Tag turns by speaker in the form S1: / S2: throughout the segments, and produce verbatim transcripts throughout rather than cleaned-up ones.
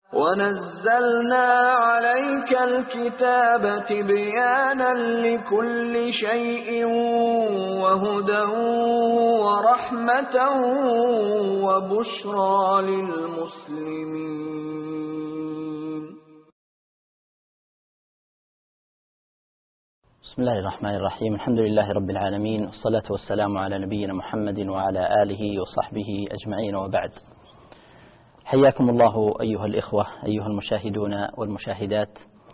S1: ونزلنا عليك الكتاب تبيانا لكل شيء وهدى ورحمة وبشرى للمسلمين.
S2: بسم الله الرحمن الرحيم. الحمد لله رب العالمين، والصلاة والسلام على نبينا محمد وعلى آله وصحبه أجمعين، وبعد. حياكم الله أيها الإخوة، أيها المشاهدون والمشاهدات،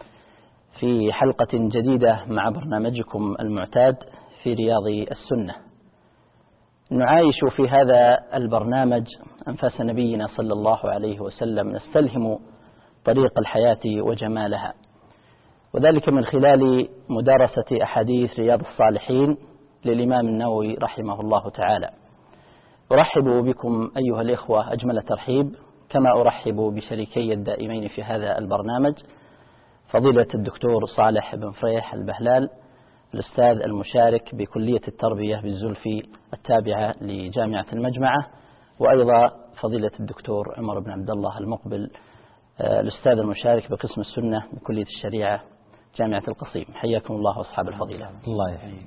S2: في حلقة جديدة مع برنامجكم المعتاد في رياض السنة. نعايش في هذا البرنامج أنفاس نبينا صلى الله عليه وسلم، نستلهم طريق الحياة وجمالها، وذلك من خلال مدارسة أحاديث رياض الصالحين للإمام النووي رحمه الله تعالى. أرحب بكم أيها الإخوة أجمل ترحيب، كما أرحب بشريكي الدائمين في هذا البرنامج، فضيلة الدكتور صالح بن فريح البهلال، الأستاذ المشارك بكلية التربية بالزلفي التابعة لجامعة المجمعة، وأيضا فضيلة الدكتور عمر بن عبد الله المقبل، الأستاذ المشارك بقسم السنة بكلية الشريعة جامعة القصيم. حياكم الله أصحاب الفضيلة.
S3: الله يحييك.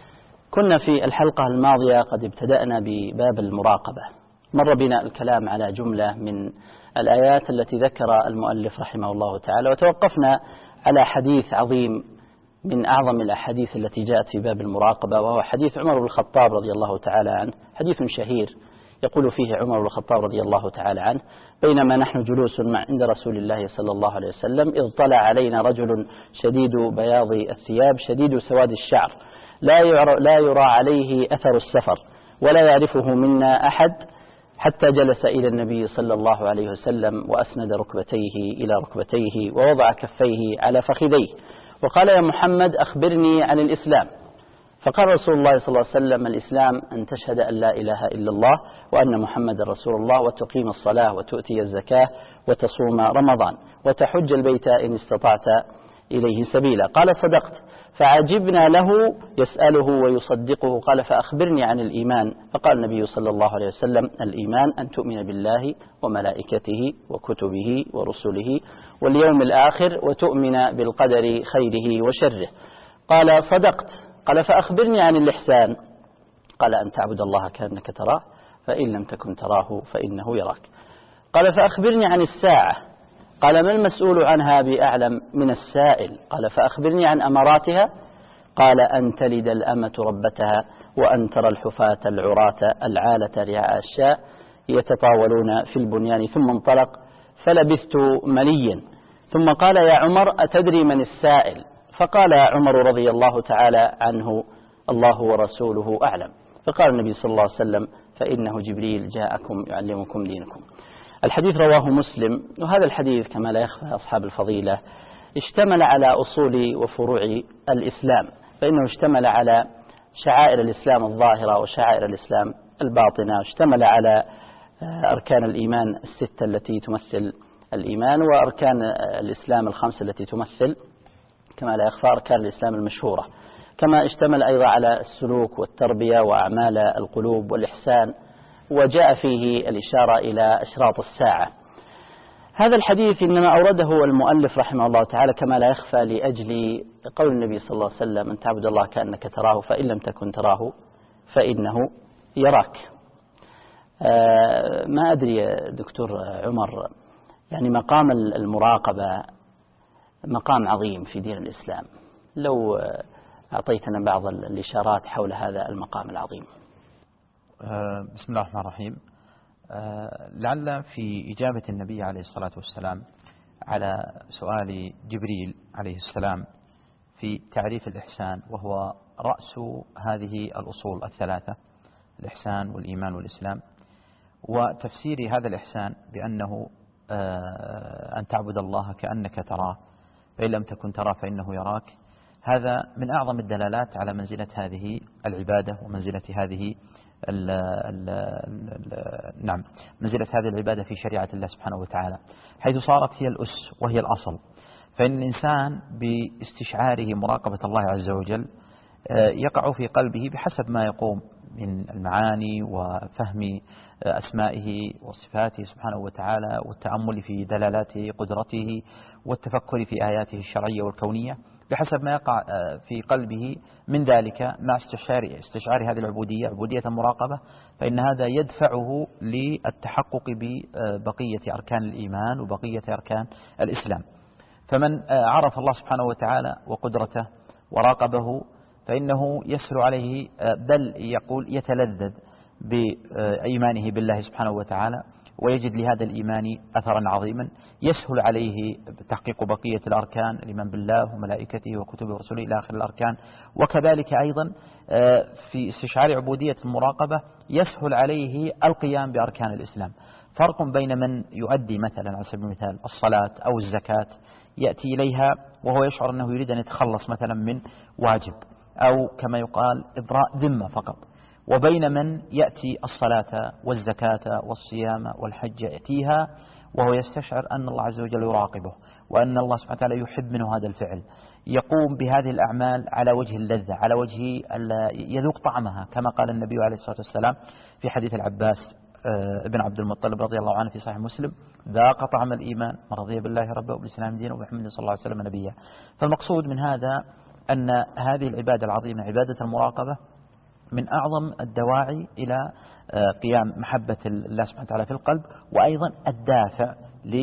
S2: كنا في الحلقة الماضية قد ابتدأنا بباب المراقبة، مر بنا الكلام على جملة من الآيات التي ذكر المؤلف رحمه الله تعالى، وتوقفنا على حديث عظيم من أعظم الأحاديث التي جاءت في باب المراقبة، وهو حديث عمر بن الخطاب رضي الله تعالى عنه، حديث شهير يقول فيه عمر بن الخطاب رضي الله تعالى عنه: بينما نحن جلوس مع عند رسول الله صلى الله عليه وسلم إذ طلع علينا رجل شديد بياض الثياب شديد سواد الشعر، لا يرى, لا يرى عليه أثر السفر ولا يعرفه منا أحد، حتى جلس إلى النبي صلى الله عليه وسلم وأسند ركبتيه إلى ركبتيه ووضع كفيه على فخذيه وقال: يا محمد أخبرني عن الإسلام. فقال رسول الله صلى الله عليه وسلم: الإسلام أن تشهد أن لا إله إلا الله وأن محمد رسول الله، وتقيم الصلاة وتؤتي الزكاة وتصوم رمضان وتحج البيت إن استطعت إليه سبيلا. قال: صدقت. فعجبنا له يسأله ويصدقه. قال: فأخبرني عن الإيمان. فقال النبي صلى الله عليه وسلم: الإيمان أن تؤمن بالله وملائكته وكتبه ورسله واليوم الآخر وتؤمن بالقدر خيره وشره. قال: صدقت. قال: فأخبرني عن الإحسان. قال: أن تعبد الله كأنك تراه فإن لم تكن تراه فإنه يراك. قال: فأخبرني عن الساعة. قال: ما المسؤول عنها بأعلم من السائل. قال: فأخبرني عن أماراتها. قال: أن تلد الأمة ربتها وأن ترى الحفاة العراة العالة رعاء الشاء يتطاولون في البنيان. ثم انطلق فلبثت مليا، ثم قال: يا عمر أتدري من السائل؟ فقال عمر رضي الله تعالى عنه: الله ورسوله أعلم. فقال النبي صلى الله عليه وسلم: فإنه جبريل جاءكم يعلمكم دينكم. الحديث رواه مسلم، وهذا الحديث كما لا يخفى أصحاب الفضيلة اشتمل على أصول وفروع الإسلام، فإنه اشتمل على شعائر الإسلام الظاهرة وشعائر الإسلام الباطنة، واشتمل على أركان الإيمان الستة التي تمثل الإيمان، وأركان الإسلام الخمسة التي تمثل كما لا يخفى أركان الإسلام المشهورة، كما اشتمل أيضا على السلوك والتربية وأعمال القلوب والإحسان، وجاء فيه الإشارة إلى أشراط الساعة. هذا الحديث إنما أورده المؤلف رحمه الله تعالى كما لا يخفى لأجل قول النبي صلى الله عليه وسلم: أن تعبد الله كأنك تراه فإن لم تكن تراه فإنه يراك. آه ما أدري يا دكتور عمر، يعني مقام المراقبة مقام عظيم في دين الإسلام، لو أعطيتنا بعض الإشارات حول هذا المقام العظيم.
S3: بسم الله الرحمن الرحيم. لعل في إجابة النبي عليه الصلاة والسلام على سؤال جبريل عليه السلام في تعريف الإحسان، وهو رأس هذه الأصول الثلاثة: الإحسان والإيمان والإسلام، وتفسير هذا الإحسان بأنه أن تعبد الله كأنك تراه فإن لم تكن تراه فإنه يراك. هذا من أعظم الدلالات على منزلة هذه العبادة ومنزلة هذه ال ال ال نعم منزلة هذه العبادة في شريعة الله سبحانه وتعالى، حيث صارت هي الأس وهي الأصل. فإن الإنسان باستشعاره مراقبة الله عز وجل يقع في قلبه بحسب ما يقوم من المعاني وفهم أسمائه وصفاته سبحانه وتعالى، والتأمل في دلالات قدرته، والتفكر في آياته الشرعية والكونية بحسب ما يقع في قلبه من ذلك، مع استشعار, استشعار هذه العبودية، عبودية المراقبة، فإن هذا يدفعه للتحقق ببقية أركان الإيمان وبقية أركان الإسلام. فمن عرف الله سبحانه وتعالى وقدرته وراقبه فإنه يسهل عليه، بل يقول يتلذذ بإيمانه بالله سبحانه وتعالى، ويجد لهذا الإيمان أثرا عظيما، يسهل عليه تحقيق بقية الأركان، الإيمان بالله وملائكته وكتبه ورسله إلى آخر الأركان. وكذلك أيضا في استشعار عبودية المراقبة يسهل عليه القيام بأركان الإسلام. فرق بين من يؤدي مثلا على سبيل المثال الصلاة أو الزكاة، يأتي إليها وهو يشعر أنه يريد أن يتخلص مثلا من واجب، أو كما يقال إبراء ذمة فقط، وبين من يأتي الصلاة والزكاة والصيام والحج يأتيها وهو يستشعر أن الله عز وجل يراقبه، وأن الله سبحانه وتعالى يحب منه هذا الفعل، يقوم بهذه الأعمال على وجه اللذة، على وجه يذوق طعمها، كما قال النبي عليه الصلاة والسلام في حديث العباس ابن عبد المطلب رضي الله عنه في صحيح مسلم: ذاق طعم الإيمان من رضي بالله ربا وبالإسلام دينا وبمحمد صلى الله عليه وسلم نبيا. فالمقصود من هذا أن هذه العبادة العظيمة، عبادة المراقبة، من أعظم الدواعي إلى قيام محبة الله سبحانه وتعالى في القلب، وأيضا الدافع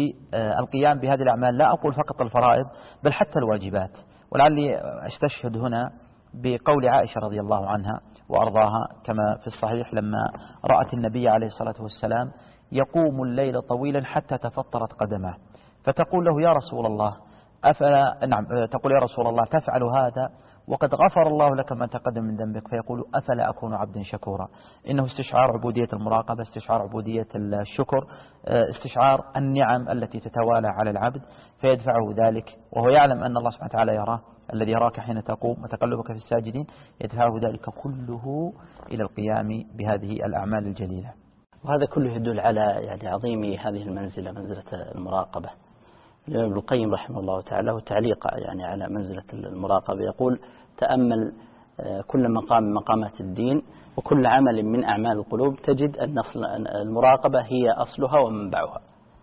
S3: للقيام بهذه الأعمال، لا أقول فقط الفرائض بل حتى الواجبات. ولعلي أستشهد هنا بقول عائشة رضي الله عنها وأرضاها كما في الصحيح، لما رأت النبي عليه الصلاة والسلام يقوم الليل طويلا حتى تفطرت قدمه، فتقول له: يا رسول الله أفلا نعم تقول يا رسول الله تفعل هذا وقد غفر الله لك ما تقدم من ذنبك؟ فيقول: أفلا أكون عبدا شكورا. إنه استشعار عبودية المراقبة، استشعار عبودية الشكر، استشعار النعم التي تتوالى على العبد، فيدفعه ذلك وهو يعلم أن الله سبحانه وتعالى يراه، الذي يراك حين تقوم وتقلبك في الساجدين، يدفعه ذلك كله إلى القيام بهذه الأعمال الجليلة.
S2: وهذا كله يدل على يعني عظيم هذه المنزلة، منزلة المراقبة. ابن القيم رحمه الله تعالى وتعليق يعني على منزلة المراقبة يقول: تأمل كل مقام من مقامات الدين وكل عمل من أعمال القلوب تجد أن المراقبة هي أصلها ومنبعها.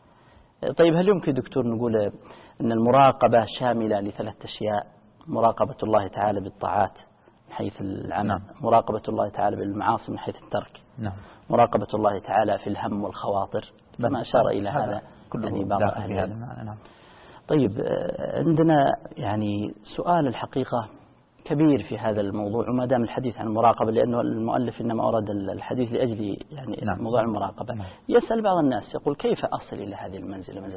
S2: طيب، هل يمكن دكتور نقول أن المراقبة شاملة لثلاث أشياء: مراقبة الله تعالى بالطاعات من حيث العمل، نعم. مراقبة الله تعالى بالمعاصي من حيث الترك، نعم. مراقبة الله تعالى في الهم والخواطر، كما أشار إلى هذا يعني بعض أهل العلم. نعم. طيب، عندنا يعني سؤال الحقيقة كبير في هذا الموضوع، وما دام الحديث عن المراقبة، لأنه المؤلف إنما أورد الحديث لأجل يعني نعم. موضوع المراقبة. نعم. يسأل بعض الناس يقول: كيف أصل إلى هذه المنزلة، منزلة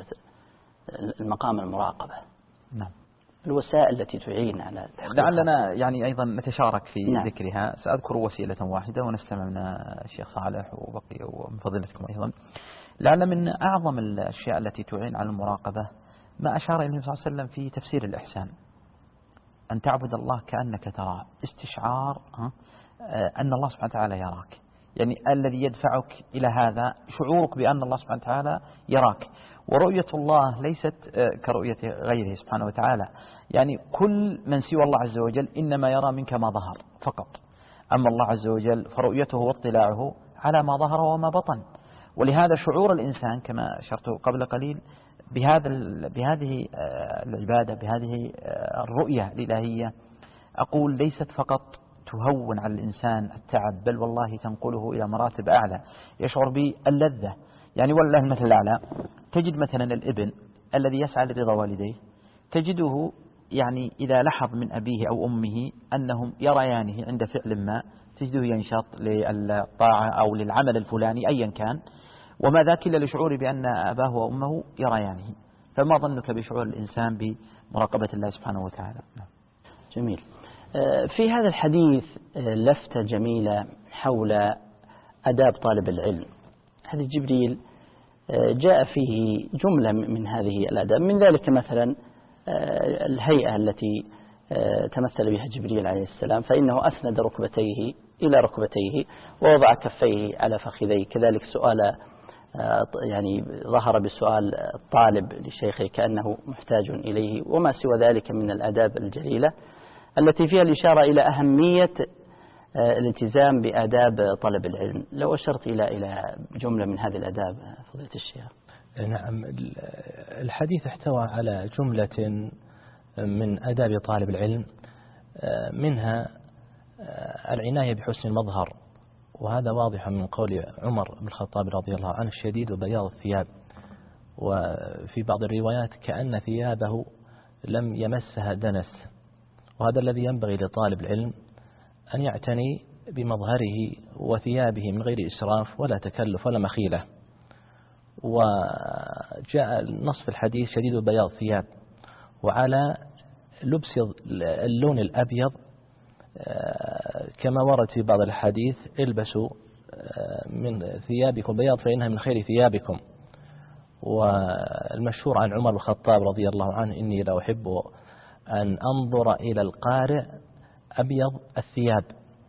S2: المقام المراقبة؟ نعم. الوسائل التي تعين على تحقيقها.
S3: لعلنا يعني أيضا نتشارك في
S2: نعم.
S3: ذكرها. سأذكر وسيلة واحدة ونستمع من الشيخ صالح وبقي ومن فضيلتكم أيضا. لعل من أعظم الأشياء التي تعين على المراقبة ما أشار إليه صلى الله عليه وسلم في تفسير الإحسان: أن تعبد الله كأنك تراه، استشعار أن الله سبحانه وتعالى يراك، يعني الذي يدفعك إلى هذا شعورك بأن الله سبحانه وتعالى يراك. ورؤية الله ليست كرؤية غيره سبحانه وتعالى، يعني كل من سوى الله عز وجل إنما يرى منك ما ظهر فقط، أما الله عز وجل فرؤيته واطلاعه على ما ظهر وما بطن. ولهذا شعور الإنسان كما أشرت قبل قليل بهذا بهذه العبادة، بهذه الرؤية الإلهية، أقول ليست فقط تهون على الإنسان التعب، بل والله تنقله إلى مراتب أعلى، يشعر باللذة. يعني والله المثل الأعلى، تجد مثلا الابن الذي يسعى لرضا والديه، تجده يعني إذا لحظ من أبيه أو أمه أنهم يريانه عند فعل ما، تجده ينشط للطاعة أو للعمل الفلاني أيا كان، وما ذاك إلا لشعور بأن أباه وأمه يريانه. فما ظنك بشعور الإنسان بمراقبة الله سبحانه وتعالى؟
S2: جميل. في هذا الحديث لفتة جميلة حول أداب طالب العلم. حديث جبريل جاء فيه جملة من هذه الأداب، من ذلك مثلا الهيئة التي تمثل بها جبريل عليه السلام، فإنه أسند ركبتيه إلى ركبتيه ووضع كفيه على فخذيه. كذلك سؤال يعني ظهر بسؤال الطالب لشيخه كأنه محتاج إليه، وما سوى ذلك من الآداب الجليلة التي فيها الإشارة إلى أهمية الالتزام بآداب طلب العلم. لو أشرت إلى إلى جملة من هذه الآداب فضيلة الشيخ.
S4: نعم، الحديث احتوى على جملة من آداب طالب العلم، منها العناية بحسن المظهر، وهذا واضح من قول عمر بن الخطاب رضي الله عنه: الشديد بياض الثياب. وفي بعض الروايات: كأن ثيابه لم يمسها دنس. وهذا الذي ينبغي لطالب العلم أن يعتني بمظهره وثيابه من غير إسراف ولا تكلف ولا مخيلة. وجاء النص في الحديث: شديد بياض الثياب، وعلى لبس اللون الأبيض كما ورد في بعض الحديث: البسوا من ثيابكم بياض فإنها من خير ثيابكم. والمشهور عن عمر بن الخطاب رضي الله عنه: إني لا أحب أن أنظر إلى القارئ أبيض الثياب.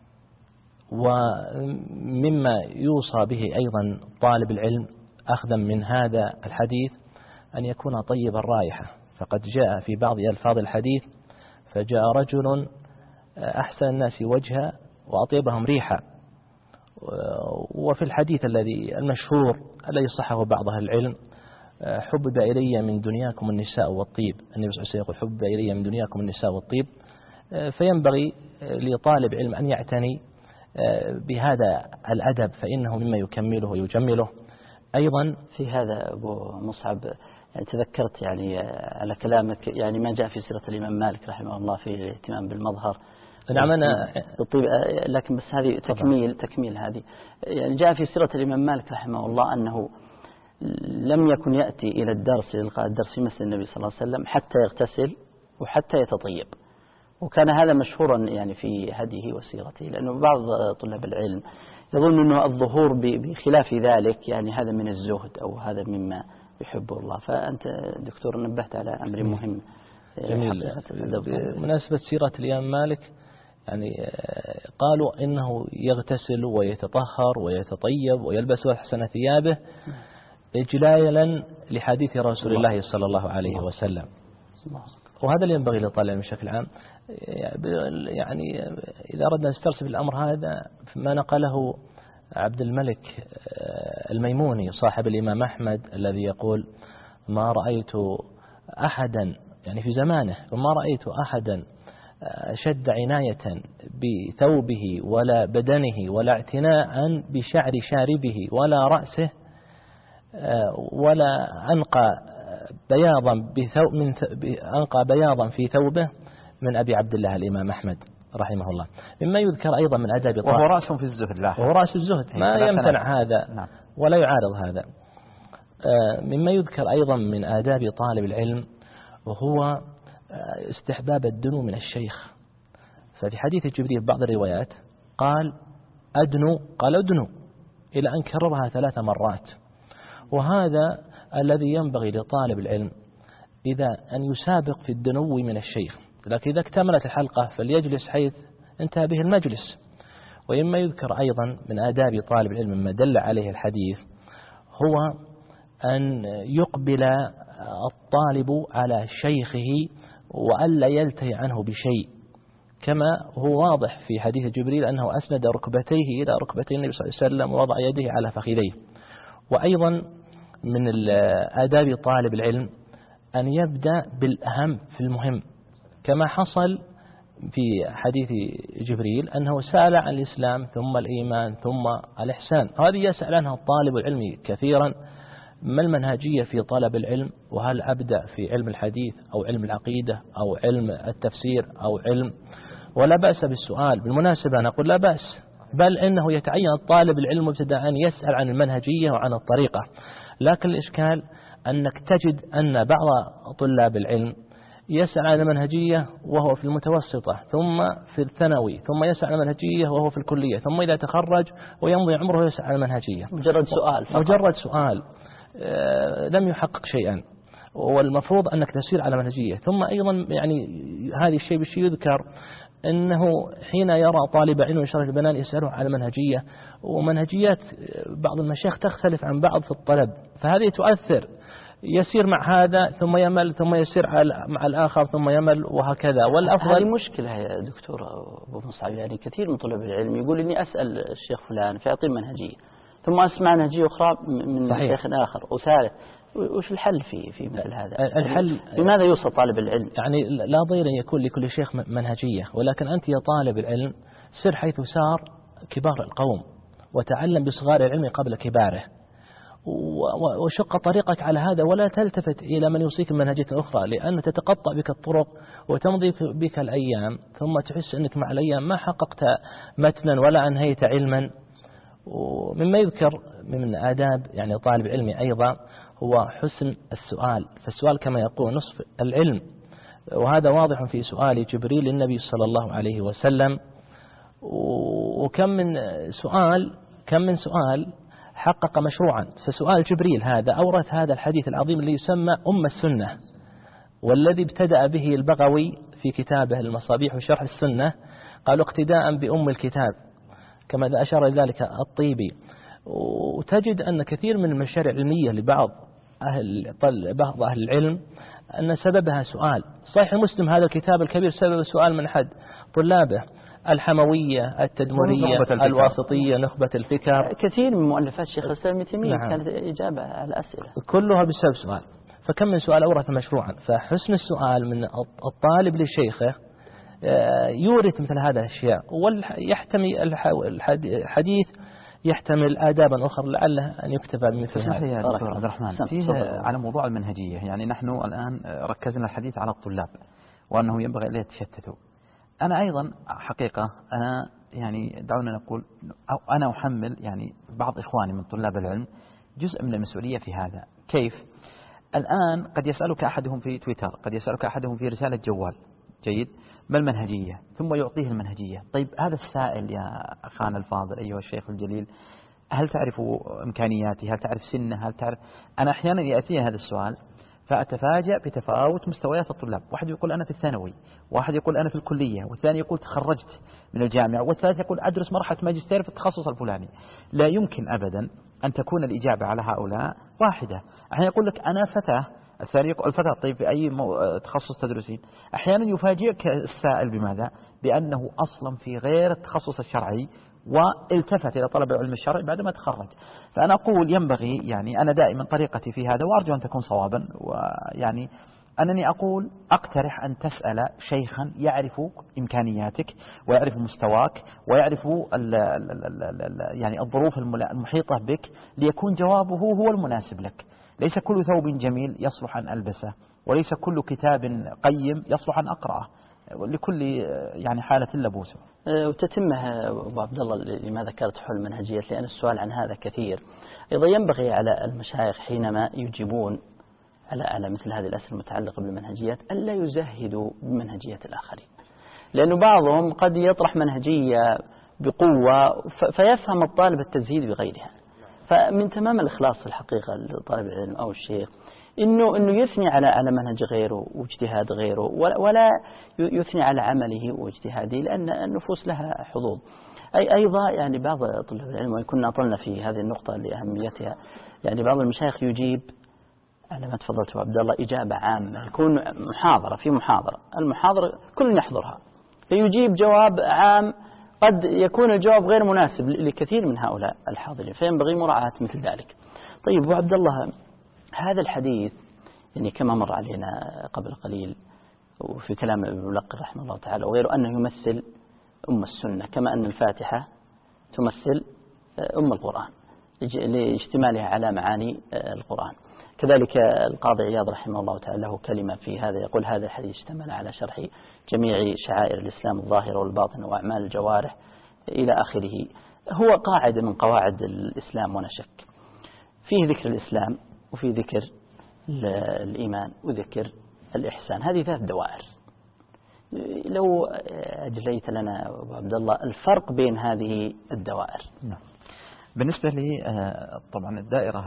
S4: ومما يوصى به أيضا طالب العلم أخذا من هذا الحديث أن يكون طيب الرائحة، فقد جاء في بعض ألفاظ الحديث: فجاء رجل أحسن الناس وجها وأطيبهم ريحا. وفي الحديث الذي المشهور الذي صحه بعض أهل العلم: حبب إلي من دنياكم النساء والطيب. النبي صلى الله عليه وسلم يقول: حبب إلي من دنياكم النساء والطيب. فينبغي لطالب علم أن يعتني بهذا الأدب، فإنه مما يكمله ويجمله. أيضا
S2: في هذا أبو مصعب يعني تذكرت يعني على كلامك يعني ما جاء في سيرة الإمام مالك رحمه الله في الاهتمام بالمظهر.
S4: نعم أنا
S2: بالطيب، لكن بس هذه تكميل تكميل هذه يعني جاء في سيرة الإمام مالك رحمه الله أنه لم يكن يأتي إلى الدرس لإلقاء الدرس مثل النبي صلى الله عليه وسلم حتى يغتسل وحتى يتطيب. وكان هذا مشهورا يعني في هديه وسيرته، لأنه بعض طلاب العلم يظن أنه الظهور بخلاف ذلك يعني هذا من الزهد أو هذا مما يحبه الله. فأنت دكتور نبهت على أمر مهم.
S4: جميل. بمناسبة سيرة الإمام مالك يعني قالوا إنه يغتسل ويتطهر ويتطيب ويلبس أحسن ثيابه إجلالا لحديث رسول الله صلى الله عليه وسلم. وهذا اللي ينبغي للطالب بشكل عام. يعني إذا أردنا نسترسل الأمر هذا ما نقله عبد الملك الميموني صاحب الإمام أحمد الذي يقول: ما رأيت أحدا يعني في زمانه وما رأيت أحدا شد عناية بثوبه ولا بدنه ولا اعتناء بشعر شاربه ولا رأسه ولا أنقى بياضا بثوب من أنقى بياضا في ثوبه من أبي عبد الله الإمام أحمد رحمه الله. مما يذكر أيضا من آداب
S3: وهو رأس في الزهد، لا
S4: وهو رأس الزهد ما يمتنع هذا ولا يعارض هذا. مما يذكر أيضا من آداب طالب العلم وهو استحباب الدنو من الشيخ. ففي حديث جبريل بعض الروايات قال: أدنو، قال أدنو، إلى أن كررها ثلاث مرات. وهذا الذي ينبغي لطالب العلم إذا أن يسابق في الدنو من الشيخ، لكن إذا اكتملت الحلقة فليجلس حيث انتهى به المجلس. وإما يذكر أيضا من آداب طالب العلم مما دل عليه الحديث هو أن يقبل الطالب على شيخه وألا يلتهي عنه بشيء، كما هو واضح في حديث جبريل أنه أسند ركبتيه إلى ركبتي النبي صلى الله عليه وسلم ووضع يديه على فخذيه. وأيضا من آداب طالب العلم أن يبدأ بالأهم في المهم، كما حصل في حديث جبريل أنه سأل عن الإسلام ثم الإيمان ثم الإحسان. هذه يسأل عنها الطالب العلمي كثيرا: ما المنهجية في طلب العلم؟ وهل أبدأ في علم الحديث أو علم العقيدة أو علم التفسير أو علم؟ ولا بأس بالسؤال. بالمناسبة نقول لا بأس، بل إنه يتعين الطالب العلم ابتداء أن يسأل عن المنهجية وعن الطريقة. لكن الإشكال أنك تجد أن بعض طلاب العلم يسأل عن المنهجية وهو في المتوسطة ثم في الثانوي، ثم يسأل عن المنهجية وهو في الكلية، ثم إذا تخرج ويمضي عمره يسأل عن المنهجية.
S2: مجرد سؤال فقط.
S4: مجرد سؤال لم يحقق شيئا. والمفروض أنك تسير على منهجية. ثم أيضا يعني هذا الشيء بالشيء يذكر أنه حين يرى طالب علم شرف البنان يسأله على منهجية، ومنهجيات بعض المشايخ تختلف عن بعض في الطلب، فهذه تؤثر يسير مع هذا ثم يمل ثم يسير مع الآخر ثم يمل وهكذا. والأفضل
S2: هذه مشكلة يا دكتور أبو مصعب، يعني كثير من طلاب العلم يقول إني أسأل الشيخ فلان فيعطي منهجية ثم أسمع منهجية أخرى من شيخ آخر وثالث. وش الحل في في مثل هذا؟
S4: الحل
S2: بماذا يوصل طالب العلم؟
S4: يعني لا ضير أن يكون لكل شيخ منهجية، ولكن أنت يا طالب العلم سر حيث سار كبار القوم وتعلم بصغار العلم قبل كباره، وشق طريقك على هذا ولا تلتفت إلى من يوصيك منهجية أخرى، لأن تتقطع بك الطرق وتمضي بك الأيام ثم تحس أنك مع الأيام ما حققت متنا ولا أنهيت علما. ومما يذكر من آداب يعني طالب علم أيضا هو حسن السؤال، فالسؤال كما يقول نصف العلم، وهذا واضح في سؤال جبريل للنبي صلى الله عليه وسلم. وكم من سؤال كم من سؤال حقق مشروعا، فسؤال جبريل هذا أورث هذا الحديث العظيم اللي يسمى أم السنة، والذي ابتدأ به البغوي في كتابه المصابيح وشرح السنة، قالوا اقتداء بأم الكتاب كما أشار ذلك الطيبي. وتجد أن كثير من المشاريع العلمية لبعض أهل بعض أهل العلم أن سببها سؤال. صحيح مسلم هذا الكتاب الكبير سبب سؤال من أحد طلابه، الحموية، التدمرية، الواسطية، نخبة الفكر،
S2: كثير من مؤلفات شيخ الإسلام ابن تيمية
S4: نعم.
S2: كانت إجابة على الأسئلة
S4: كلها بسبب سؤال. فكم من سؤال أورث مشروعا. فحسن السؤال من الطالب للشيخه يورث مثل هذه الأشياء، ويحتمي الحديث يحتمل آدابا أخرى لعله أن يكتفى بمثل هذا.
S3: يا دكتور عبد الرحمن فيه على موضوع المنهجية، يعني نحن الآن ركزنا الحديث على الطلاب وأنه ينبغي أن يتشتتوا. أنا أيضا حقيقة أنا يعني دعونا نقول أو أنا أحمل يعني بعض إخواني من طلاب العلم جزء من المسؤولية في هذا. كيف؟ الآن قد يسألك أحدهم في تويتر، قد يسألك أحدهم في رسالة جوال، جيد، ما المنهجية؟ ثم يعطيه المنهجية. طيب هذا السائل يا أخانا الفاضل أيها الشيخ الجليل، هل تعرف إمكانياتي؟ هل تعرف سنه؟ هل تعرف؟ أنا أحيانا يأتي هذا السؤال فأتفاجأ بتفاوت مستويات الطلاب. واحد يقول أنا في الثانوي، واحد يقول أنا في الكلية، والثاني يقول تخرجت من الجامعة، والثالث يقول أدرس مرحلة ماجستير في التخصص الفلاني. لا يمكن أبدا أن تكون الإجابة على هؤلاء واحدة. أحيانا يقول لك أنا فتاة، الثاني يقول الفتاة طيب في أي تخصص تدرسين؟ أحيانا يفاجئك السائل بماذا؟ بأنه أصلا في غير التخصص الشرعي والتفت إلى طلب العلم الشرعي بعدما تخرج. فأنا أقول ينبغي يعني أنا دائما طريقتي في هذا وأرجو أن تكون صوابا، ويعني أنني أقول أقترح أن تسأل شيخا يعرف إمكانياتك ويعرف مستواك ويعرف ال ال ال ال ال يعني الظروف المحيطة بك ليكون جوابه هو المناسب لك. ليس كل ثوب جميل يصلح أن ألبسه، وليس كل كتاب قيم يصلح أن أقرأه، لكل يعني حالة لبوسه.
S2: وتتمه أبو عبد الله لما ذكرت حول المنهجية، لأن السؤال عن هذا كثير. أيضا ينبغي على المشايخ حينما يجيبون على على مثل هذه الأسئلة المتعلقة بالمنهجيات ألا يزهدوا بمنهجية الآخرين، لأنه بعضهم قد يطرح منهجية بقوة فيفهم الطالب التزهيد بغيرها. فمن تمام الإخلاص الحقيقة لطالب العلم أو الشيخ إنه إنه يثني على على منهج غيره واجتهاد غيره، ولا يثني على عمله واجتهاده، لأن النفوس لها حظوظ. أي أيضا يعني بعض طلاب العلم، وإن كنا طلنا في هذه النقطة لأهميتها، يعني بعض المشايخ يجيب على ما تفضلت عبد الله إجابة عامة، يكون محاضرة في محاضرة، المحاضرة كل يحضرها، فيجيب جواب عام قد يكون الجواب غير مناسب لكثير من هؤلاء الحاضرين، فينبغي مراعاة مثل ذلك. طيب أبو عبد الله، هذا الحديث يعني كما مر علينا قبل قليل وفي كلام ابن الملقن رحمه الله تعالى وغيره أنه يمثل أم السنة، كما أن الفاتحة تمثل أم القرآن لاجتمالها على معاني القرآن. كذلك القاضي عياض رحمه الله تعالى له كلمة في هذا، يقول هذا الحديث اشتمل على شرح جميع شعائر الإسلام الظاهرة والباطنة وأعمال الجوارح إلى آخره. هو قاعدة من قواعد الإسلام ولا شك، فيه ذكر الإسلام وفي ذكر الإيمان وذكر الإحسان، هذه ثلاث دوائر. لو أجليت لنا أبو عبد الله الفرق بين هذه الدوائر.
S3: نعم. بالنسبة لي طبعا الدائرة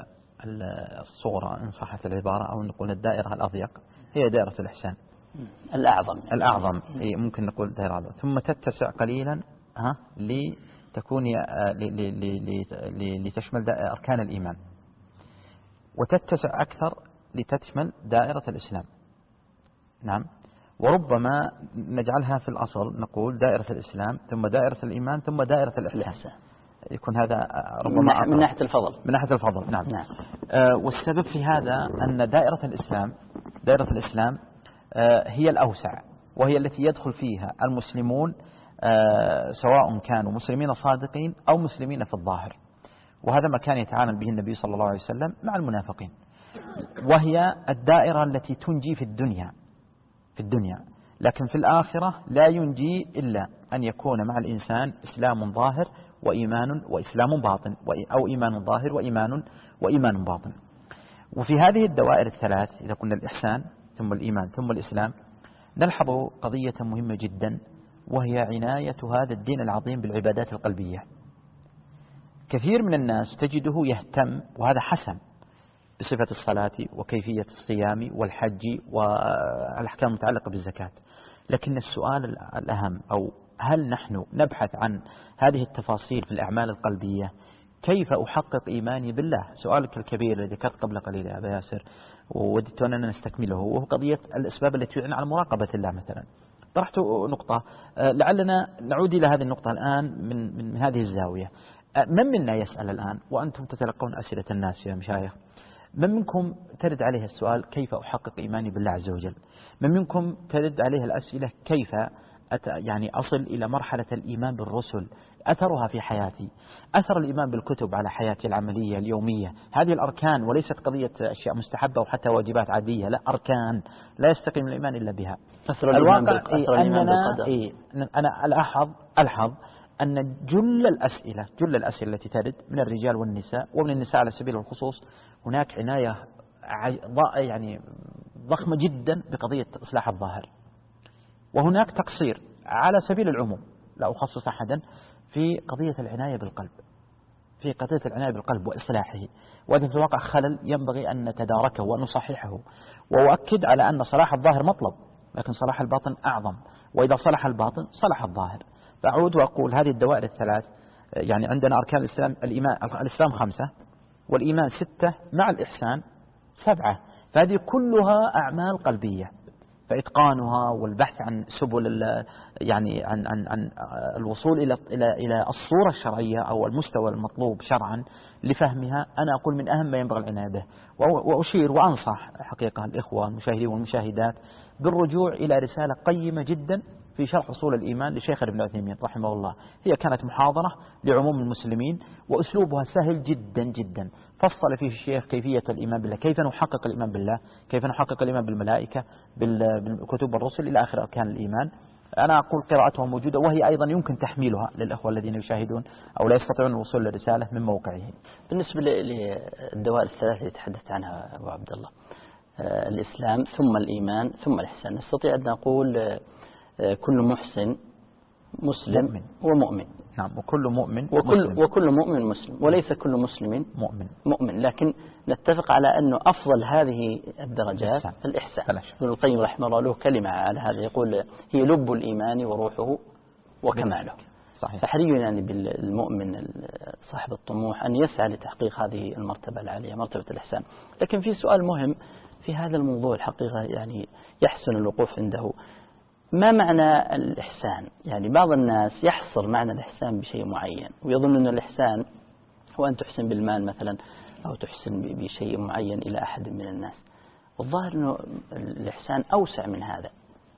S3: الصغرى إن صحت العبارة، أو نقول الدائرة الأضيق، هي دائرة الإحسان
S2: الأعظم
S3: الأعظم ممكن نقول دائرة الأعظم، ثم تتسع قليلا ها لتكون لتشمل أركان الإيمان. وتتسع أكثر لتشمل دائرة الإسلام. نعم. وربما نجعلها في الأصل نقول دائرة الإسلام ثم دائرة الإيمان ثم دائرة الإحسان، يكون هذا ربما
S2: من ناحية الفضل
S3: من ناحية الفضل. نعم,
S2: نعم.
S3: آه والسبب في هذا أن دائرة الإسلام دائرة الإسلام آه هي الأوسع، وهي التي يدخل فيها المسلمون آه سواء كانوا مسلمين صادقين أو مسلمين في الظاهر، وهذا ما كان يتعامل به النبي صلى الله عليه وسلم مع المنافقين. وهي الدائرة التي تنجي في الدنيا في الدنيا لكن في الآخرة لا ينجي إلا أن يكون مع الإنسان إسلام ظاهر وإيمان وإسلام باطن، أو إيمان ظاهر وإيمان وإيمان باطن. وفي هذه الدوائر الثلاث إذا قلنا الإحسان ثم الإيمان ثم الإسلام نلحظ قضية مهمة جدا، وهي عناية هذا الدين العظيم بالعبادات القلبية. كثير من الناس تجده يهتم، وهذا حسن، بصفة الصلاة وكيفية الصيام والحج والأحكام المتعلقة بالزكاة، لكن السؤال الأهم، أو هل نحن نبحث عن هذه التفاصيل في الأعمال القلبية؟ كيف أحقق إيماني بالله؟ سؤالك الكبير الذي ذكرت قبل قليل يا أبا ياسر ووددت أننا نستكمله، وهو قضية الأسباب التي تعين على مراقبة الله. مثلا طرحت نقطة، لعلنا نعود إلى هذه النقطة الآن من, من هذه الزاوية. من منا يسأل الآن وأنتم تتلقون أسئلة الناس يا مشايخ، من منكم ترد عليه السؤال كيف أحقق إيماني بالله عز وجل؟ من منكم ترد عليه الأسئلة كيف أت يعني أصل إلى مرحلة الإيمان بالرسل، أثرها في حياتي، أثر الإيمان بالكتب على حياتي العملية اليومية. هذه الأركان، وليست قضية أشياء مستحبة وحتى واجبات عادية، لا، أركان لا يستقيم الإيمان إلا بها. الواقع إيه أننا إيه أنا ألحظ ألحظ أن جل الأسئلة جل الأسئلة التي ترد من الرجال والنساء، ومن النساء على سبيل الخصوص، هناك عناية يعني ضخمة جدا بقضية إصلاح الظاهر، وهناك تقصير على سبيل العموم، لا أخصص أحدا، في قضية العناية بالقلب في قضية العناية بالقلب وإصلاحه. وهذا في الواقع خلل ينبغي أن نتداركه ونصححه. وأؤكد على أن صلاح الظاهر مطلب، لكن صلاح الباطن أعظم، وإذا صلح الباطن صلح الظاهر. فأعود وأقول هذه الدوائر الثلاث، يعني عندنا أركان الإسلام، الإيمان الإسلام خمسة، والإيمان ستة، مع الإحسان سبعة، فهذه كلها أعمال قلبية، فإتقانها والبحث عن سبل يعني عن عن عن الوصول إلى إلى إلى الصورة الشرعية أو المستوى المطلوب شرعا لفهمها، أنا أقول من أهم ما ينبغي العناية به. وأشير وأنصح حقيقة الإخوة المشاهدين والمشاهدات بالرجوع إلى رسالة قيمة جدا في شرح أصول الإيمان لشيخ ابن عثيمين رحمه الله. هي كانت محاضرة لعموم المسلمين، وأسلوبها سهل جدا جدا. فصل فيه الشيخ كيفية الإيمان بالله، كيف نحقق الإيمان بالله، كيف نحقق الإيمان بالملائكة، بالكتب والرسل، إلى آخر أركان الإيمان. أنا أقول قراءتها موجودة، وهي أيضا يمكن تحميلها للأخوة الذين يشاهدون أو لا يستطيعون الوصول للرسالة من موقعه.
S2: بالنسبة للدوائر الثلاث اللي تحدثت عنها أبو عبد الله، الإسلام ثم الإيمان ثم الإحسان، نستطيع أن نقول كل محسن مسلم مؤمن. ومؤمن.
S3: نعم، وكل مؤمن
S2: وكل,
S3: مسلم.
S2: وكل مؤمن مسلم، وليس كل مسلم
S3: مؤمن
S2: مؤمن لكن نتفق على أنه أفضل هذه الدرجات الإحسان. ابن القيم رحمه الله له كلمة على هذا، يقول هي لب الإيمان وروحه وكماله.
S3: صحيح.
S2: فحري يعني بالمؤمن صاحب الطموح أن يسعى لتحقيق هذه المرتبة العالية، مرتبة الإحسان. لكن في سؤال مهم في هذا الموضوع الحقيقة، يعني يحسن الوقوف عنده. ما معنى الإحسان؟ يعني بعض الناس يحصر معنى الإحسان بشيء معين، ويظن أن الإحسان هو أن تحسن بالمال مثلا، أو تحسن بشيء معين إلى أحد من الناس. والظاهر أنه الإحسان أوسع من هذا.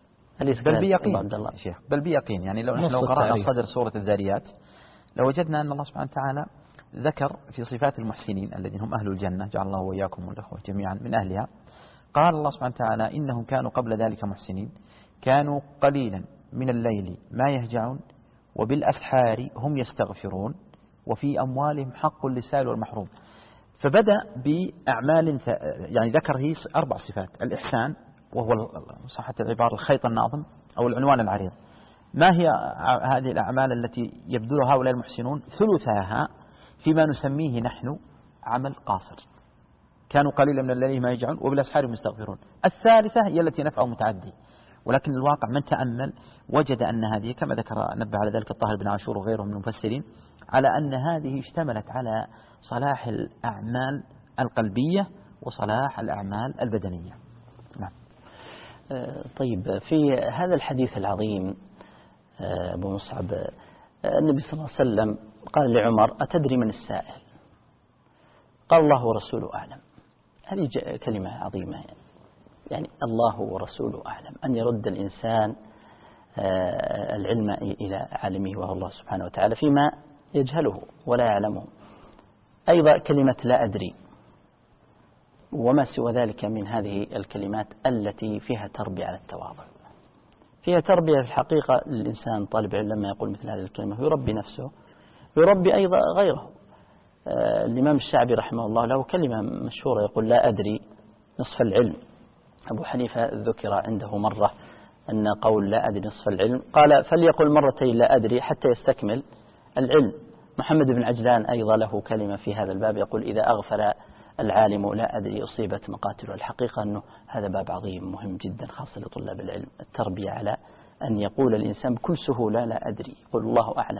S3: بل بيقين شيخ، بل بيقين. يعني لو لو قرأنا صدر سورة الذاريات لوجدنا أن الله سبحانه وتعالى ذكر في صفات المحسنين الذين هم أهل الجنة، جعل الله وإياكم والأخوة جميعا من أهلها. قال الله سبحانه وتعالى إنهم كانوا قبل ذلك محسنين، كانوا قليلا من الليل ما يهجعون وبالأسحار هم يستغفرون وفي أموالهم حق للسائل والمحروم. فبدأ بأعمال، يعني ذكر هي أربع صفات: الإحسان، وهو صحة العبارة الخيط الناظم أو العنوان العريض. ما هي هذه الأعمال التي يبذلها هؤلاء المحسنون؟ ثلثاها فيما نسميه نحن عمل قاصر، كانوا قليلا من الليل ما يهجعون وبالأسحار هم يستغفرون. الثالثة هي التي نفعه متعدي، ولكن الواقع من تأمل وجد أن هذه، كما ذكر نبه على ذلك الطاهر بن عاشور وغيره من المفسرين، على أن هذه اشتملت على صلاح الأعمال القلبية وصلاح الأعمال البدنية. نعم.
S2: طيب، في هذا الحديث العظيم أبو مصعب النبي صلى الله عليه وسلم قال لعمر: أتدري من السائل؟ قال: الله ورسوله أعلم. هذه كلمة عظيمة، يعني الله ورسوله أعلم، أن يرد الإنسان العلم إلى عالمه وهو الله سبحانه وتعالى فيما يجهله ولا يعلمه. أيضا كلمة لا أدري وما سوى ذلك من هذه الكلمات التي فيها تربية على التواضع، فيها تربية في الحقيقة. الإنسان طالب علم لما يقول مثل هذه الكلمة يربي نفسه، يربي أيضا غيره. آه الإمام الشعبي رحمه الله له كلمة مشهورة يقول: لا أدري نصف العلم. أبو حنيفة ذكر عنده مرة أن قول لا أدري نصف العلم، قال: فليقل مرتين لا أدري حتى يستكمل العلم. محمد بن عجلان أيضا له كلمة في هذا الباب يقول: إذا أغفل العالم لا أدري أصيبت مقاتل. الحقيقة أنه هذا باب عظيم مهم جدا خاصة لطلاب العلم، التربية على أن يقول الإنسان بكل سهولة لا أدري، يقول الله أعلم.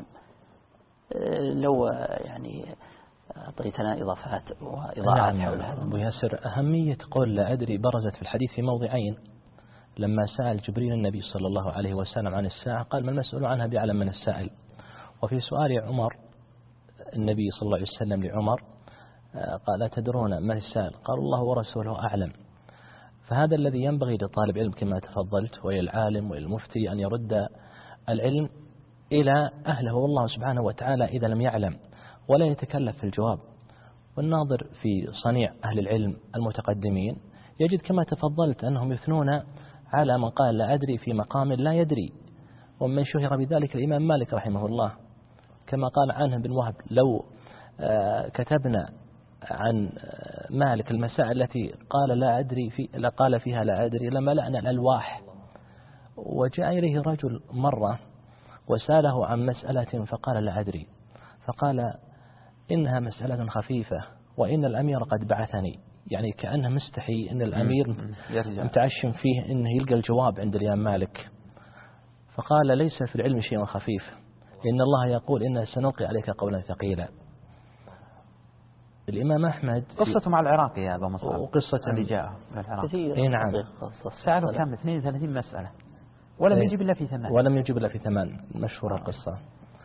S2: لو يعني أعطيتنا إضافات وإضاءات
S4: نعم
S2: حول هذا.
S4: أبو ياسر، أهمية قول لا أدري برزت في الحديث في موضعين. لما سأل جبريل النبي صلى الله عليه وسلم عن الساعة قال: ما المسؤول عنها بعلم من السائل. وفي سؤال عمر النبي صلى الله عليه وسلم لعمر قال: لا تدرون من السائل؟ قال: الله ورسوله أعلم. فهذا الذي ينبغي لطالب علم كما تفضلت وللعالم وللمفتي أن يرد العلم إلى أهله والله سبحانه وتعالى إذا لم يعلم، ولا يتكلف في الجواب. والناظر في صنيع أهل العلم المتقدمين يجد كما تفضلت أنهم يثنون على من قال لا أدري في مقام لا يدري، ومن شهر بذلك الإمام مالك رحمه الله، كما قال عنه بن وهب: لو كتبنا عن مالك المسائل التي قال لا أدري في لا قال فيها لا أدري لملأنا الألواح. وجاء إليه رجل مرة وسأله عن مسألة فقال لا أدري، فقال: إنها مسألة خفيفة وإن الأمير قد بعثني، يعني كأنه مستحي أن الأمير متعشم فيه أنه يلقى الجواب عند الإمام مالك. فقال: ليس في العلم شيء خفيف، إن الله يقول إنا سنلقي عليك قولا ثقيلا. الإمام أحمد
S3: قصته مع العراقي يا أبا مصعب،
S4: وقصة
S3: اللي جاء من العراق
S4: إيه نعم
S3: سأله كم اثنين وثلاثين مسألة ولم يجب إلا في ثمان
S4: ولم يجب إلا في ثمان مشهورة القصة.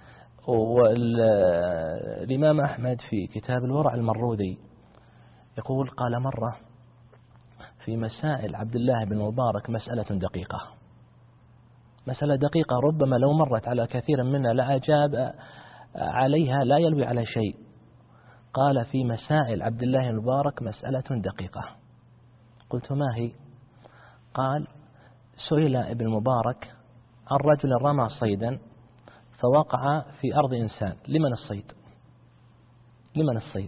S4: والإمام أحمد في كتاب الورع المروذي يقول: قال مرة في مسائل عبد الله بن مبارك مسألة دقيقة، مسألة دقيقة ربما لو مرت على كثير منا لأجاب عليها لا يلوي على شيء. قال: في مسائل عبد الله المبارك مسألة دقيقة. قلت: ما هي؟ قال: سئل ابن مبارك عن رجل رمى صيدا فوقع في أرض إنسان، لمن الصيد؟ لمن الصيد؟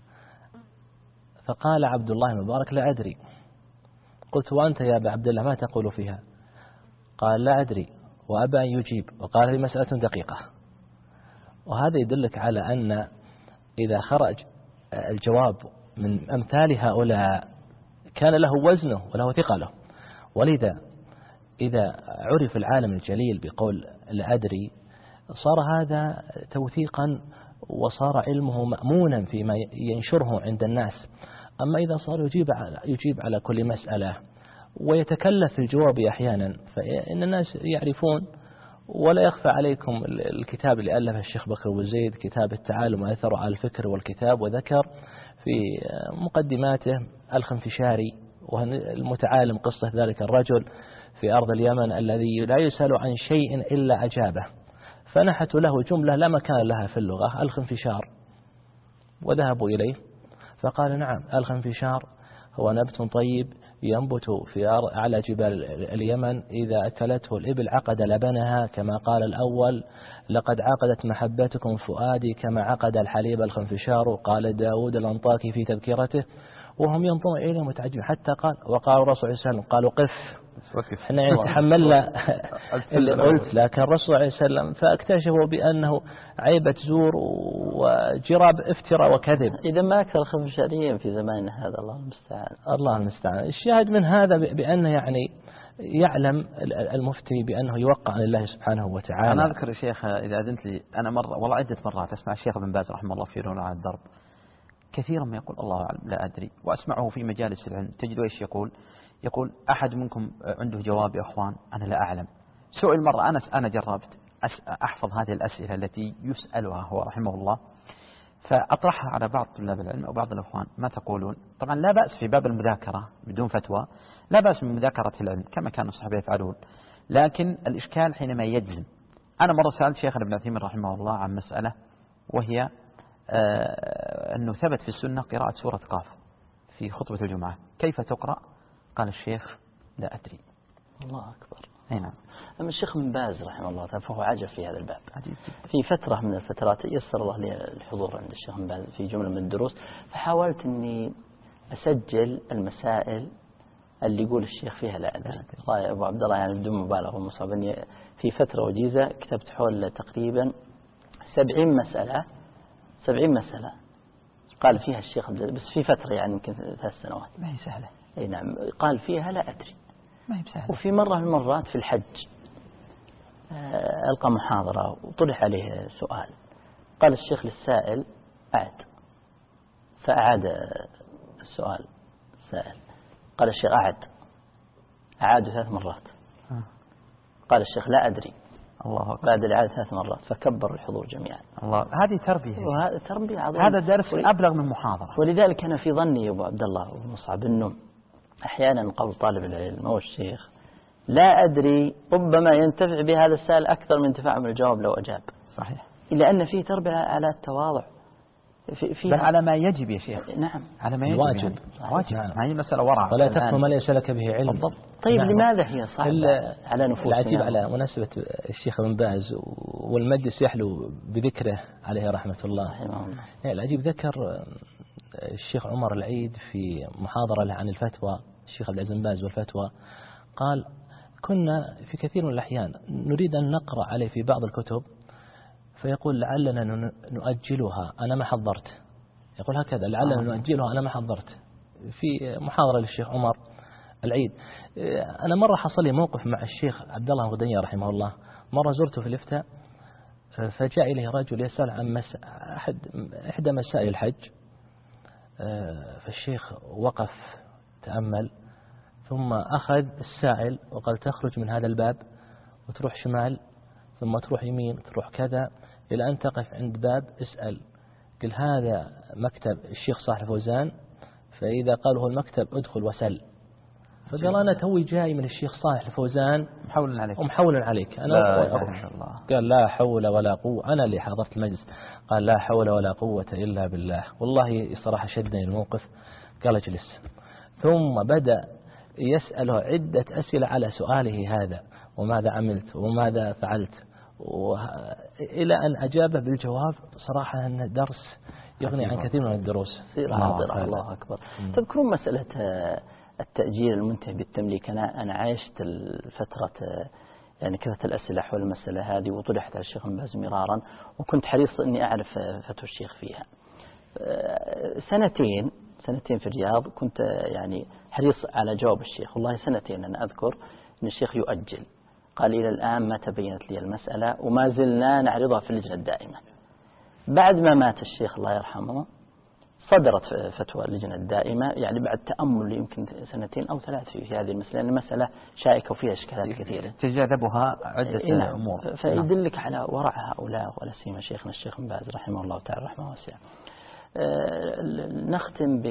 S4: فقال عبد الله المبارك: لا أدري. قلت: وأنت يا أبا عبد الله ما تقول فيها؟ قال: لا أدري وأبى أن يجيب، وقال: لي مسألة دقيقة. وهذا يدلك على أن إذا خرج الجواب من أمثال هؤلاء كان له وزنه وله ثقله. ولذا إذا عرف العالم الجليل بقول لا أدري صار هذا توثيقا وصار علمه مأمونا فيما ينشره عند الناس. أما إذا صار يجيب على, يجيب على كل مسألة ويتكلف في الجواب أحيانا، فإن الناس يعرفون. ولا يخفى عليكم الكتاب اللي ألفه الشيخ بكر وزيد، كتاب التعالم وأثره على الفكر والكتاب، وذكر في مقدماته الخنفشاري والمتعالم قصة ذلك الرجل في أرض اليمن الذي لا يسأل عن شيء إلا أجابه، فنحت له جملة لا مكان لها في اللغة: الخنفشار. وذهبوا إليه فقال: نعم، الخنفشار هو نبت طيب ينبت في على جبال اليمن، إذا أكلته الإبل عقد لبنها، كما قال الأول: لقد عقدت محبتكم فؤادي كما عقد الحليب الخنفشار. قال داود الأنطاكي في تذكرته، وهم ينظرون إليه متعجبين، حتى قال وقال الرسول صلى الله عليه وسلم قالوا قف. احنا يعني تحملنا اللي قلت، لكن الرسول عليه وسلم فاكتشفوا بأنه عيبة زور وجراب افتراء وكذب.
S2: إذا ما أكثر الخنفشاريين في زماننا هذا، الله المستعان.
S4: الله المستعان. الشاهد من هذا بأنه يعني يعلم المفتي بأنه يوقع عن الله سبحانه وتعالى.
S3: أنا أذكر يا شيخ إذا أذنت لي، أنا مرة والله عدة مرات أسمع الشيخ ابن باز رحمه الله في رونع الدرب كثيرا ما يقول الله أعلم لا أدري. وأسمعه في مجالس العلم تجد إيش يقول يقول أحد منكم عنده جواب يا أخوان أنا لا أعلم. سئل مرة أنا أنا جربت أحفظ هذه الأسئلة التي يسألها هو رحمه الله، فأطرحها على بعض طلاب العلم أو بعض الأخوان، ما تقولون؟ طبعا لا بأس في باب المذاكرة بدون فتوى، لا بأس من مذاكرة العلم كما كانوا الصحابة يفعلون، لكن الإشكال حينما يجزم. أنا مرة سألت شيخنا ابن عثيمين رحمه الله عن مسألة، وهي آه أنه ثبت في السنة قراءة سورة قاف في خطبة الجمعة، كيف تقرأ؟ قال الشيخ لا أدري.
S2: الله أكبر.
S3: أي نعم.
S2: أما الشيخ بن باز رحمه الله تعالى فهو عجب في هذا الباب.
S3: عجيب.
S2: في فترة من الفترات يسر الله لي الحضور عند الشيخ بن باز في جملة من الدروس، فحاولت أني أسجل المسائل اللي يقول الشيخ فيها لا أدري. والله أبو عبد الله يعني بدون مبالغة ومصاب أني في فترة وجيزة كتبت حول تقريبا سبعين مسألة سبعين مسألة قال فيها الشيخ، بس في فترة يعني يمكن ثلاث سنوات.
S3: ما هي سهلة.
S2: أي نعم. قال فيها لا أدري.
S3: ما هي سهلة.
S2: وفي مرة من المرات في الحج ألقى محاضرة وطرح عليه سؤال، قال الشيخ للسائل أعد، فأعاد السؤال السائل، قال الشيخ أعد، أعاد ثلاث مرات، قال الشيخ لا أدري،
S3: الله أكبر،
S2: بعد الإعادة ثلاث مرات، فكبر الحضور جميعا.
S3: الله، هذه تربية،
S2: وهذا تربية عظيمة،
S3: هذا درس أبلغ من محاضرة.
S2: ولذلك أنا في ظني يا أبو عبد الله ومصعب أنه أحيانا قول طالب العلم أو الشيخ لا أدري ربما ينتفع بهذا السائل أكثر من انتفاعه من الجواب لو أجاب.
S3: صحيح.
S2: إلا أن فيه تربية على التواضع، في في
S3: بل على ما يجب يا شيخ.
S2: نعم،
S3: على ما يجب،
S4: واجب
S3: واجب. نعم. ما هي مسألة ورع،
S4: ولا تقف ما ليس لك به علم.
S2: بالضبط. طيب نعم. لماذا هي صعبة على نفوسنا؟
S4: العجيب على مناسبة الشيخ بن باز والمجلس يحلو بذكره عليه رحمة الله. يعني العجيب ذكر الشيخ عمر العيد في محاضرة له عن الفتوى، الشيخ عبد العزيز بن باز والفتوى، قال كنا في كثير من الأحيان نريد أن نقرأ عليه في بعض الكتب فيقول لعلنا نؤجلها أنا ما حضرت، يقول هكذا لعلنا آه. نؤجلها أنا ما حضرت، في محاضرة للشيخ عمر العيد. أنا مرة حصل لي موقف مع الشيخ عبد الله الغدنية رحمه الله، مرة زرته في الإفتاء فجاء إليه رجل يسأل عن مس... أحد إحدى مسائل الحج، فالشيخ وقف تأمل ثم أخذ السائل وقال تخرج من هذا الباب وتروح شمال ثم تروح يمين تروح كذا إلى أن تقف عند باب اسأل، قل هذا مكتب الشيخ صالح الفوزان فإذا قاله المكتب ادخل وسل. فقال أنا توي جاي من الشيخ صالح الفوزان
S3: محول عليك
S4: ومحول عليك أنا
S3: لا
S4: الله. قال لا حول ولا قوة، أنا اللي حضرت المجلس، قال لا حول ولا قوة إلا بالله. والله صراحة شدني الموقف. قال اجلس، ثم بدأ يسأله عدة أسئلة على سؤاله هذا، وماذا عملت وماذا فعلت، إلى أن أجابه بالجواب. صراحة أن درس يغني عن كثير من الدروس.
S2: سيرة حاضرة. الله أكبر. تذكرون مسألة التأجيل المنتهي بالتمليك؟ أنا أنا عشت الفترة يعني كثرة الأسئلة حول المسألة هذه وطرحت على الشيخ بن باز مرارا، وكنت حريص إني أعرف فتوى الشيخ فيها. سنتين سنتين في الرياض كنت يعني حريص على جواب الشيخ، والله سنتين أنا أذكر أن الشيخ يؤجل، قال إلى الآن ما تبينت لي المسألة وما زلنا نعرضها في اللجنة الدائمة. بعد ما مات الشيخ الله يرحمه صدرت فتوى اللجنة الدائمة، يعني بعد تأمل يمكن سنتين أو ثلاث في هذه المسألة، لأن المسألة شائكة وفيها إشكالات كثيرة
S3: تجاذبها عدة
S2: إيه
S3: أمور،
S2: فيدلك على ورع هؤلاء ولا سيما شيخنا الشيخ بن باز رحمه الله تعالى رحمه واسعة. نختم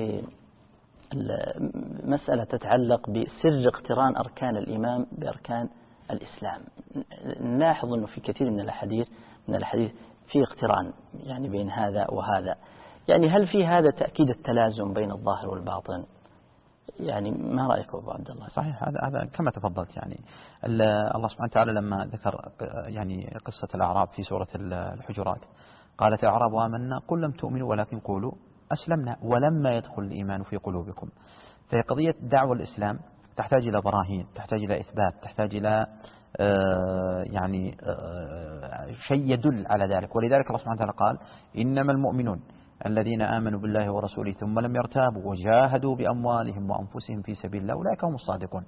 S2: بمسألة تتعلق بسر اقتران أركان الإمام بأركان الإسلام. نلاحظ أنه في كثير من الحديث من الحديث في اقتران يعني بين هذا وهذا، يعني هل في هذا تأكيد التلازم بين الظاهر والباطن؟ يعني ما رأيك أبو عبد الله؟
S3: صحيح، هذا هذا كما تفضلت. يعني الله سبحانه وتعالى لما ذكر يعني قصة الأعراب في سورة الحجرات، قالت الأعراب آمنا قل لم تؤمنوا ولكن قولوا أسلمنا ولما يدخل الإيمان في قلوبكم. فهي قضية دعوة الإسلام تحتاج إلى براهين، تحتاج إلى إثبات، تحتاج إلى آه يعني آه شيء يدل على ذلك. ولذلك الله سبحانه وتعالى قال إنما المؤمنون الذين آمنوا بالله ورسوله ثم لم يرتابوا وجاهدوا بأموالهم وأنفسهم في سبيل الله أولئك هم الصادقون.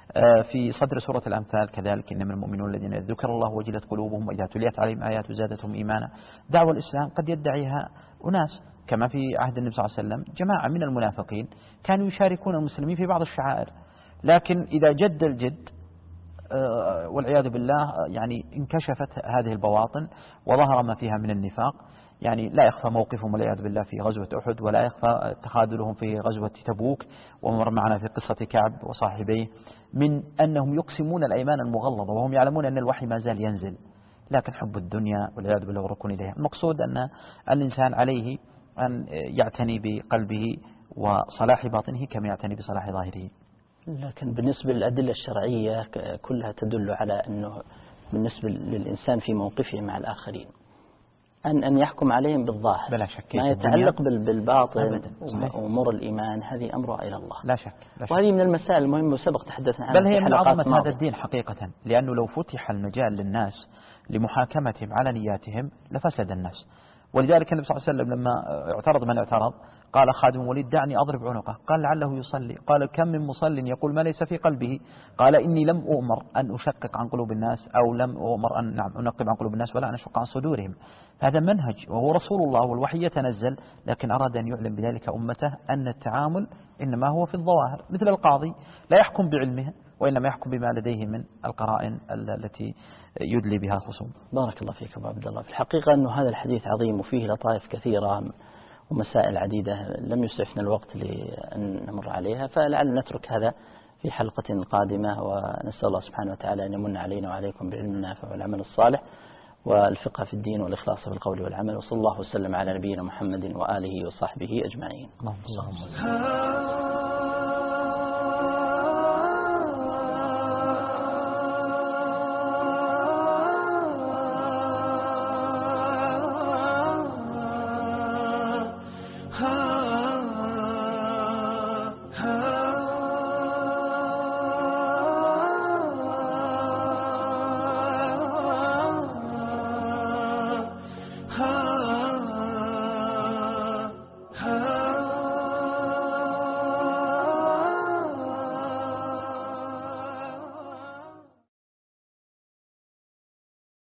S3: في صدر سورة الأمثال كذلك إنما المؤمنون الذين ذكر الله وجلت قلوبهم وإذا تليت عليهم آيات زادتهم إيمانا. دعوة الإسلام قد يدعيها أناس كما في عهد النبي صلى الله عليه وسلم جماعة من المنافقين كانوا يشاركون المسلمين في بعض الشعائر، لكن إذا جد الجد والعياذ بالله يعني انكشفت هذه البواطن وظهر ما فيها من النفاق. يعني لا يخفى موقفهم والعياذ بالله في غزوة أحد، ولا يخفى تخاذلهم في غزوة تبوك، ومر معنا في قصة كعب وصاحبيه من أنهم يقسمون الأيمان المغلظة وهم يعلمون أن الوحي ما زال ينزل، لكن حب الدنيا والعياذ بالله والركون إليها. المقصود أن الإنسان عليه أن يعتني بقلبه وصلاح باطنه كما يعتني بصلاح ظاهره.
S2: لكن بالنسبة للأدلة الشرعية كلها تدل على أنه بالنسبة للإنسان في موقفه مع الآخرين أن أن يحكم عليهم بالظاهر
S3: بلا شك.
S2: ما يتعلق بالباطن وأمور الإيمان هذه أمرها إلى الله.
S3: لا شك, لا شك.
S2: وهذه من المسائل المهمة وسبق تحدثنا عنها.
S3: بل هي من عظمة هذا الدين حقيقة، لأنه لو فتح المجال للناس لمحاكمتهم على نياتهم لفسد الناس. ولذلك النبي صلى الله عليه وسلم لما اعترض من اعترض قال خادم وليد دعني أضرب عنقه، قال لعله يصلي، قال كم من مصل يقول ما ليس في قلبه، قال إني لم أؤمر أن أشقق عن قلوب الناس أو لم أؤمر أن نعم أنقب عن قلوب الناس ولا أن أشق عن صدورهم. هذا منهج وهو رسول الله والوحي يتنزل، لكن أراد أن يعلم بذلك أمته أن التعامل إنما هو في الظواهر، مثل القاضي لا يحكم بعلمه وإنما يحكم بما لديه من القرائن التي يدلي بها الخصوم.
S2: بارك الله فيك أبو عبد الله. في الحقيقة أنه هذا الحديث عظيم وفيه لطائف كثيرة ومسائل عديدة لم يسعفنا الوقت لأن نمر عليها، فلعل نترك هذا في حلقة قادمة، ونسأل الله سبحانه وتعالى أن يمن علينا وعليكم بالعلم النافع والعمل الصالح والفقه في الدين والإخلاص في القول والعمل. وصلى الله وسلم على نبينا محمد وآله وصحبه أجمعين.
S3: اللهم